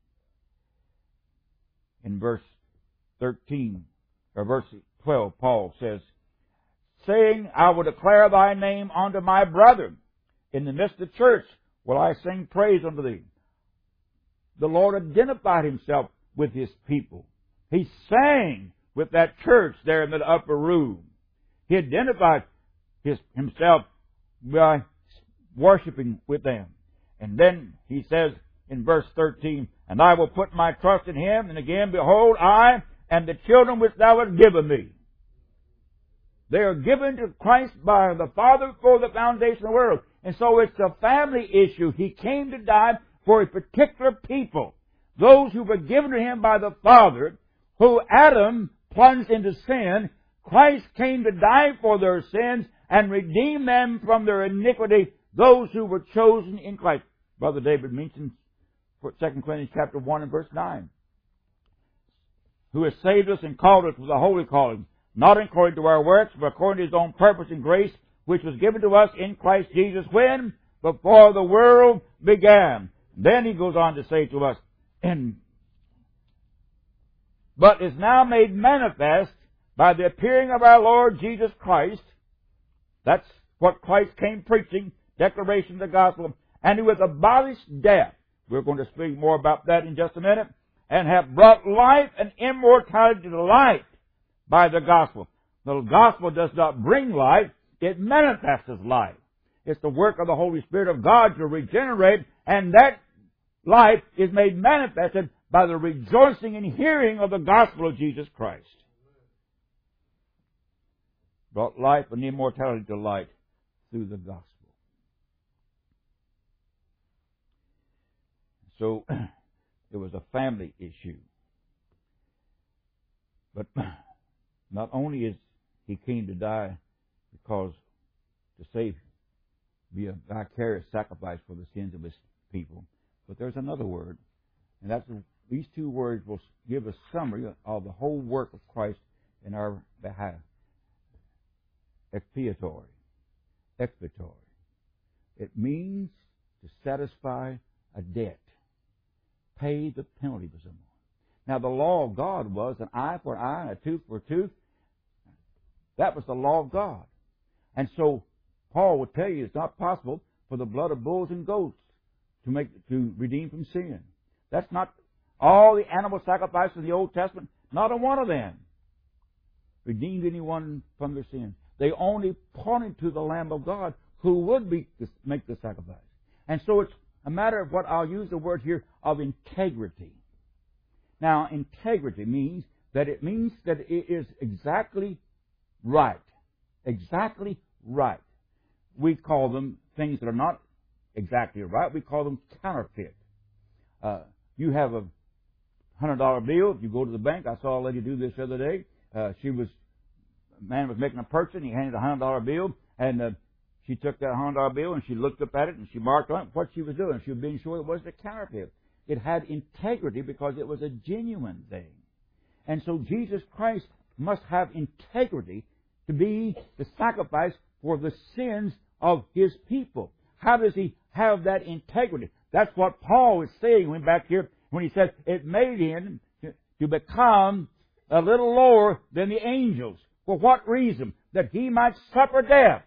In verse 13, or verse 12, Paul says, saying, I will declare thy name unto my brethren. In the midst of the church will I sing praise unto thee. The Lord identified Himself with His people. He sang with that church there in the upper room. He identified Himself by worshiping with them. And then He says in verse 13, "And I will put my trust in Him, and again, behold, I and the children which Thou hast given me." They are given to Christ by the Father before the foundation of the world. And so it's a family issue. He came to die for a particular people. Those who were given to Him by the Father, who Adam plunged into sin. Christ came to die for their sins and redeem them from their iniquity, those who were chosen in Christ. Brother David mentions 2 Corinthians chapter 1 and verse 9. Who has saved us and called us with a holy calling, not according to our works, but according to His own purpose and grace, which was given to us in Christ Jesus when? Before the world began. Then he goes on to say to us, but is now made manifest by the appearing of our Lord Jesus Christ. That's what Christ came preaching, declaration of the gospel, and who has abolished death. We're going to speak more about that in just a minute. And have brought life and immortality to light by the gospel. The gospel does not bring life, it manifests as life. It's the work of the Holy Spirit of God to regenerate, and that life is made manifested by the rejoicing and hearing of the gospel of Jesus Christ. Brought life and immortality to light through the gospel. So, it was a family issue. But not only is He came to die because to save, be a vicarious sacrifice for the sins of His people, but there's another word, and that's these two words will give a summary of the whole work of Christ in our behalf. Expiatory. Expiatory. It means to satisfy a debt. Pay the penalty for someone. Now, the law of God was an eye for an eye and a tooth for a tooth. That was the law of God. And so, Paul will tell you it's not possible for the blood of bulls and goats to redeem from sin. That's not all the animal sacrifices of the Old Testament. Not a one of them redeemed anyone from their sin. They only pointed to the Lamb of God who would make the sacrifice. And so it's a matter of what I'll use the word here of integrity. Now, integrity means that it is exactly right. Exactly right. We call them things that are not exactly right. We call them counterfeit. You have a $100 bill. If you go to the bank, I saw a lady do this the other day. A man was making a purchase, and he handed a $100 bill, and she took that $100 bill and she looked up at it and she marked on it what she was doing. She was being sure it wasn't a counterfeit. It had integrity because it was a genuine thing. And so Jesus Christ must have integrity to be the sacrifice for the sins of His people. How does He have that integrity? That's what Paul is saying back here when he says it made Him to become a little lower than the angels. For what reason? That He might suffer death.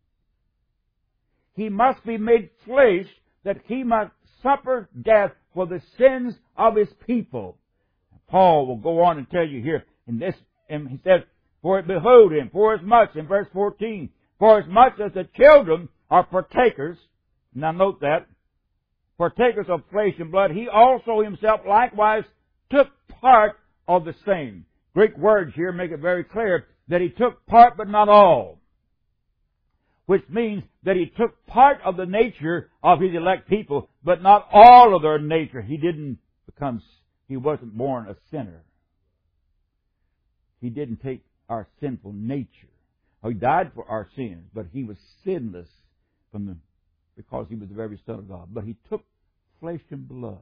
He must be made flesh that He might suffer death for the sins of His people. Paul will go on and tell you here in this, and he says, for it behooved Him, for as much, in verse 14, for as much as the children are partakers, now note that, partakers of flesh and blood, He also Himself likewise took part of the same. Greek words here make it very clear that He took part but not all. Which means that He took part of the nature of His elect people, but not all of their nature. He wasn't born a sinner. He didn't take our sinful nature. He died for our sins, but He was sinless because He was the very Son of God. But He took flesh and blood.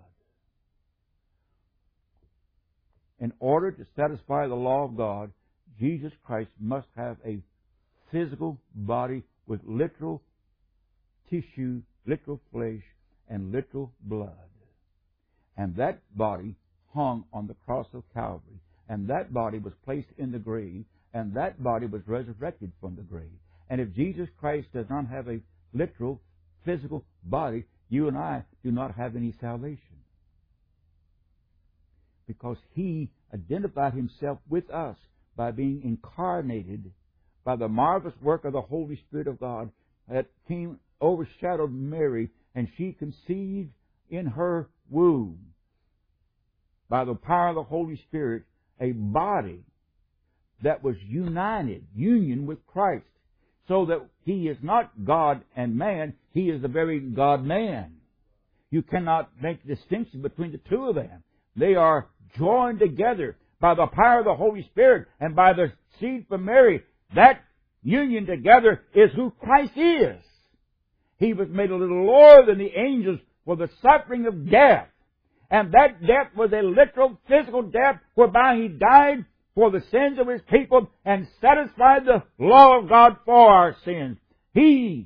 In order to satisfy the law of God, Jesus Christ must have a physical body with literal tissue, literal flesh, and literal blood. And that body hung on the cross of Calvary. And that body was placed in the grave. And that body was resurrected from the grave. And if Jesus Christ does not have a literal, physical body, you and I do not have any salvation. because He identified Himself with us by being incarnated by the marvelous work of the Holy Spirit of God that overshadowed Mary, and she conceived in her womb by the power of the Holy Spirit a body that was union with Christ, so that He is not God and man, He is the very God-man. You cannot make a distinction between the two of them. They are joined together by the power of the Holy Spirit and by the seed from Mary. That union together is who Christ is. He was made a little lower than the angels for the suffering of death. And that death was a literal physical death whereby He died for the sins of His people and satisfied the law of God for our sins. He,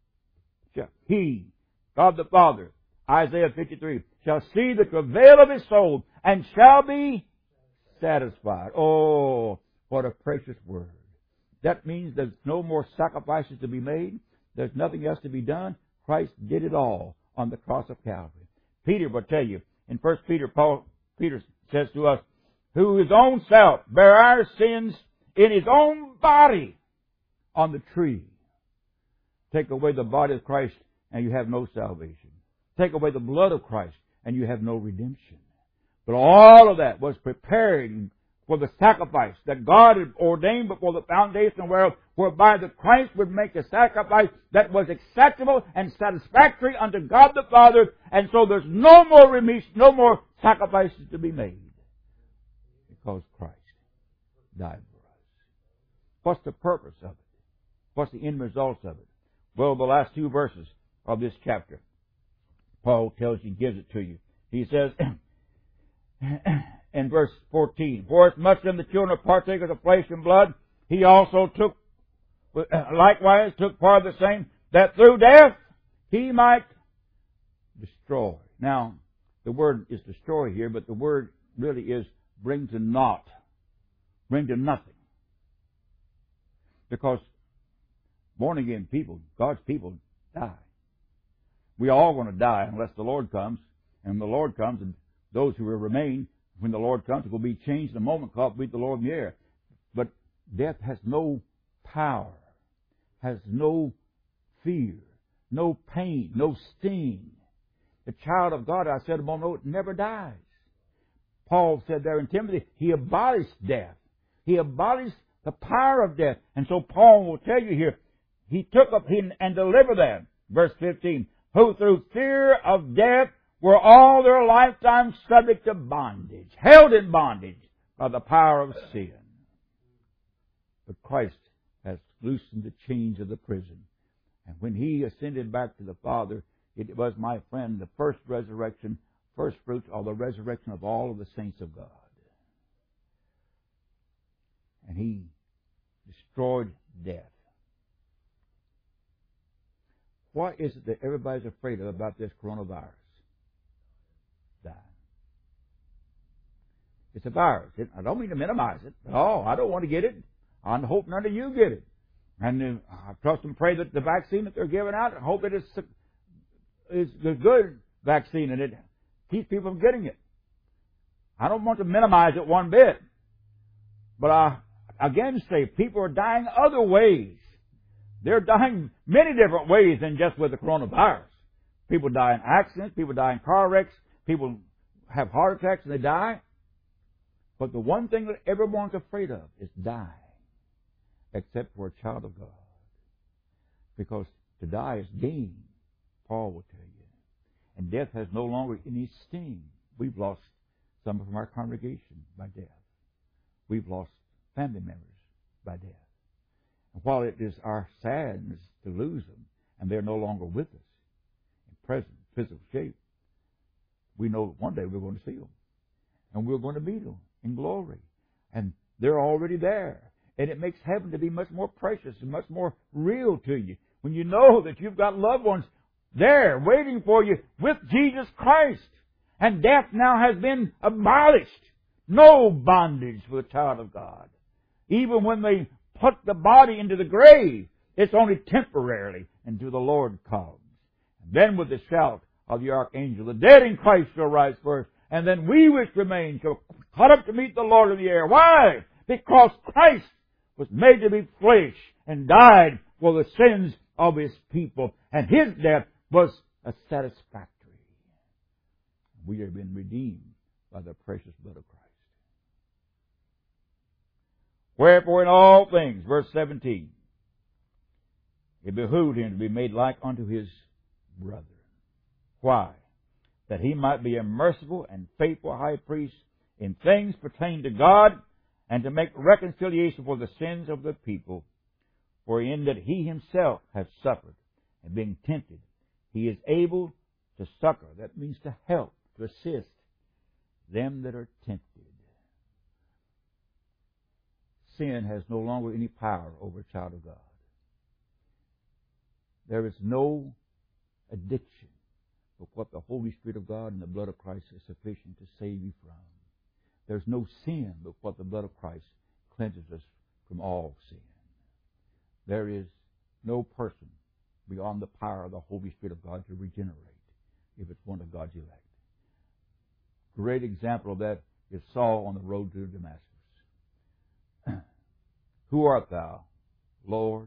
God the Father, Isaiah 53, shall see the travail of His soul and shall be satisfied. Oh, what a precious word. That means there's no more sacrifices to be made. There's nothing else to be done. Christ did it all on the cross of Calvary. Peter will tell you, in 1 Peter, Peter says to us, who His own self bare our sins in His own body on the tree. Take away the body of Christ and you have no salvation. Take away the blood of Christ and you have no redemption. But all of that was prepared for the sacrifice that God had ordained before the foundation of the world, whereby the Christ would make a sacrifice that was acceptable and satisfactory unto God the Father, and so there's no more remission, no more sacrifices to be made, because Christ died for us. What's the purpose of it? What's the end results of it? Well, the last two verses of this chapter, Paul tells you, gives it to you. He says, in verse 14, for as much as the children are partakers of flesh and blood, He also likewise took part of the same, that through death He might destroy. Now, the word is destroy here, but the word really is bring to naught. Bring to nothing. Because born again people, God's people, die. We all want to die unless the Lord comes. And when the Lord comes, and those who will remain, when the Lord comes, it will be changed in a moment, called meet the Lord in the air. But death has no power, has no fear, no pain, no sting. The child of God, I said a moment ago, never dies. Paul said there in Timothy, he abolished death. He abolished the power of death. And so Paul will tell you here, He took up and delivered them. Verse 15, who through fear of death were all their lifetime subject to bondage, held in bondage by the power of sin. But Christ has loosened the chains of the prison. And when He ascended back to the Father, it was, my friend, the first resurrection, first fruits of the resurrection of all of the saints of God. And He destroyed death. What is it that everybody's afraid of about this coronavirus? Dying. It's a virus. I don't mean to minimize it. Oh, I don't want to get it. I hope none of you get it. And I trust and pray that the vaccine that they're giving out, I hope it is a good vaccine and it keeps people from getting it. I don't want to minimize it one bit. But I again say people are dying other ways. They're dying many different ways than just with the coronavirus. People die in accidents. People die in car wrecks. People have heart attacks and they die. But the one thing that everyone's afraid of is dying. Except for a child of God. Because to die is gain, Paul will tell you. And death has no longer any sting. We've lost some from our congregation by death. We've lost family members by death. And while it is our sadness to lose them, and they're no longer with us in present physical shape, we know that one day we're going to see them. And we're going to meet them in glory. And they're already there. And it makes heaven to be much more precious and much more real to you when you know that you've got loved ones there waiting for you with Jesus Christ. And death now has been abolished. No bondage for the child of God. Even when they put the body into the grave, it's only temporarily until the Lord comes. And then with the shout of the archangel, the dead in Christ shall rise first, And then we which remain shall caught up to meet the Lord in the air. Why? Because Christ was made to be flesh and died for the sins of His people. And His death was a satisfactory. We have been redeemed by the precious blood of Christ. Wherefore in all things, verse 17, it behooved Him to be made like unto His brethren. Why? That He might be a merciful and faithful high priest in things pertaining to God, and to make reconciliation for the sins of the people. For in that He Himself hath suffered, and being tempted, He is able to succor, that means to help, to assist them that are tempted. Sin has no longer any power over a child of God. There is no addiction but what the Holy Spirit of God and the blood of Christ is sufficient to save you from. There's no sin but what the blood of Christ cleanses us from all sin. There is no person beyond the power of the Holy Spirit of God to regenerate if it's one of God's elect. Great example of that is Saul on the road to Damascus. Who art thou, Lord?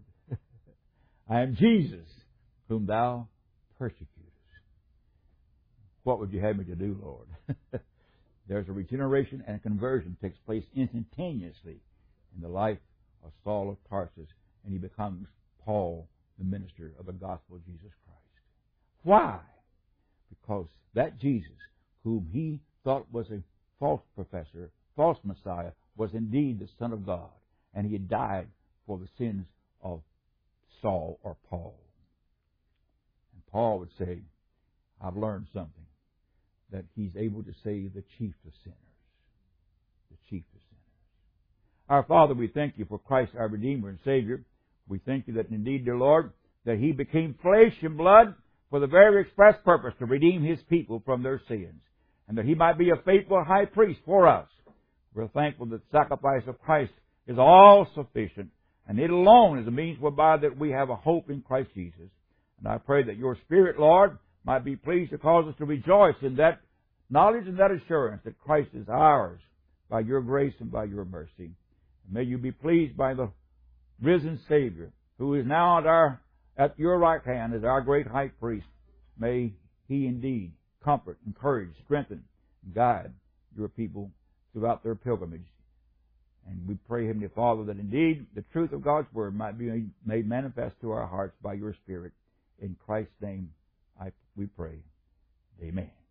I am Jesus, whom thou persecutest. What would you have me to do, Lord? There's a regeneration and a conversion takes place instantaneously in the life of Saul of Tarsus, and he becomes Paul, the minister of the gospel of Jesus Christ. Why? Because that Jesus, whom he thought was a false professor, false Messiah, was indeed the Son of God, and he had died for the sins of Saul or Paul. And Paul would say, I've learned something, that he's able to save the chief of sinners. The chief of sinners. Our Father, we thank you for Christ, our Redeemer and Savior. We thank you that indeed, dear Lord, that He became flesh and blood for the very express purpose to redeem His people from their sins, and that He might be a faithful high priest for us. We're thankful that the sacrifice of Christ is all sufficient, and it alone is a means whereby that we have a hope in Christ Jesus. And I pray that your Spirit, Lord, might be pleased to cause us to rejoice in that knowledge and that assurance that Christ is ours by your grace and by your mercy. And may you be pleased by the risen Savior, who is now at your right hand as our great high priest. May He indeed comfort, encourage, strengthen, and guide your people throughout their pilgrimage. And we pray, Heavenly Father, that indeed the truth of God's Word might be made manifest to our hearts by your Spirit. In Christ's name we pray. Amen.